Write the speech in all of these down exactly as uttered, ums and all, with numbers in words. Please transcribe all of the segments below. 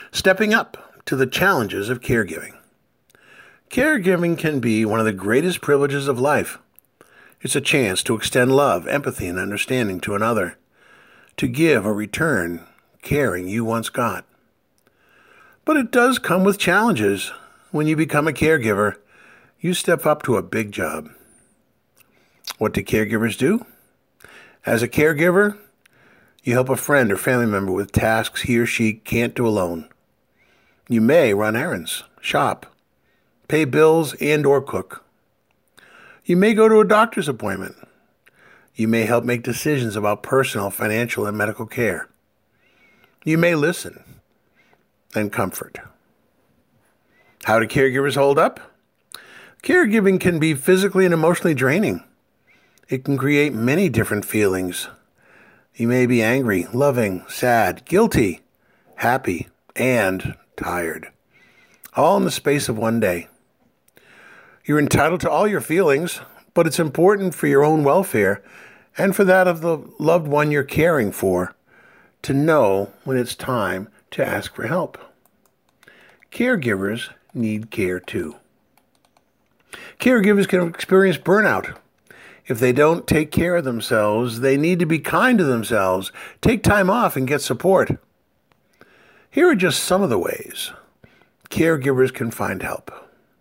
Stepping up to the challenges of caregiving. Caregiving can be one of the greatest privileges of life. It's a chance to extend love, empathy, and understanding to another, to give or return caring you once got. But it does come with challenges. When you become a caregiver, you step up to a big job. What do caregivers do? As a caregiver, you help a friend or family member with tasks he or she can't do alone. You may run errands, shop, pay bills, and or cook. You may go to a doctor's appointment. You may help make decisions about personal, financial, and medical care. You may listen and comfort. How do caregivers hold up? Caregiving can be physically and emotionally draining. It can create many different feelings. You may be angry, loving, sad, guilty, happy, and tired, all in the space of one day. You're entitled to all your feelings, but it's important for your own welfare and for that of the loved one you're caring for to know when it's time to ask for help. Caregivers need care too. Caregivers can experience burnout. If they don't take care of themselves, they need to be kind to themselves, take time off, and get support. Here are just some of the ways caregivers can find help.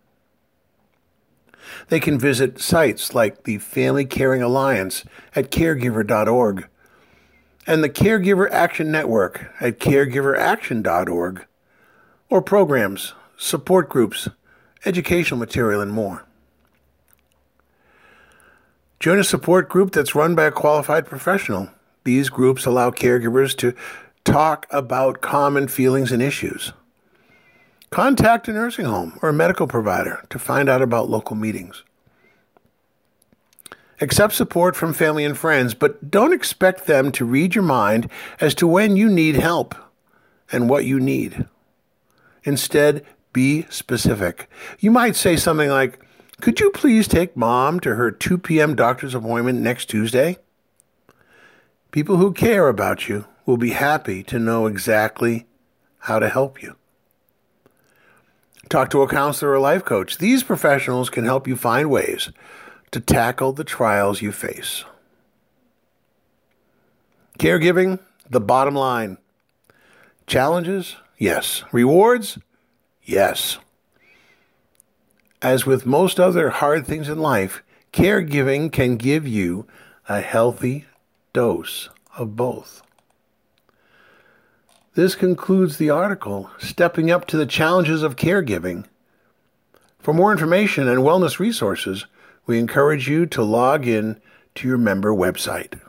They can visit sites like the Family Caring Alliance at caregiver dot org and the Caregiver Action Network at caregiver action dot org, or programs, support groups, educational material, and more. Join a support group that's run by a qualified professional. These groups allow caregivers to talk about common feelings and issues. Contact a nursing home or a medical provider to find out about local meetings. Accept support from family and friends, but don't expect them to read your mind as to when you need help and what you need. Instead, be specific. You might say something like, "Could you please take Mom to her two p.m. doctor's appointment next Tuesday?" People who care about you will be happy to know exactly how to help you. Talk to a counselor or life coach. These professionals can help you find ways to tackle the trials you face. Caregiving, the bottom line. Challenges? Yes. Rewards? Yes. As with most other hard things in life, caregiving can give you a healthy dose of both. This concludes the article, Stepping Up to the Challenges of Caregiving. For more information and wellness resources, we encourage you to log in to your member website.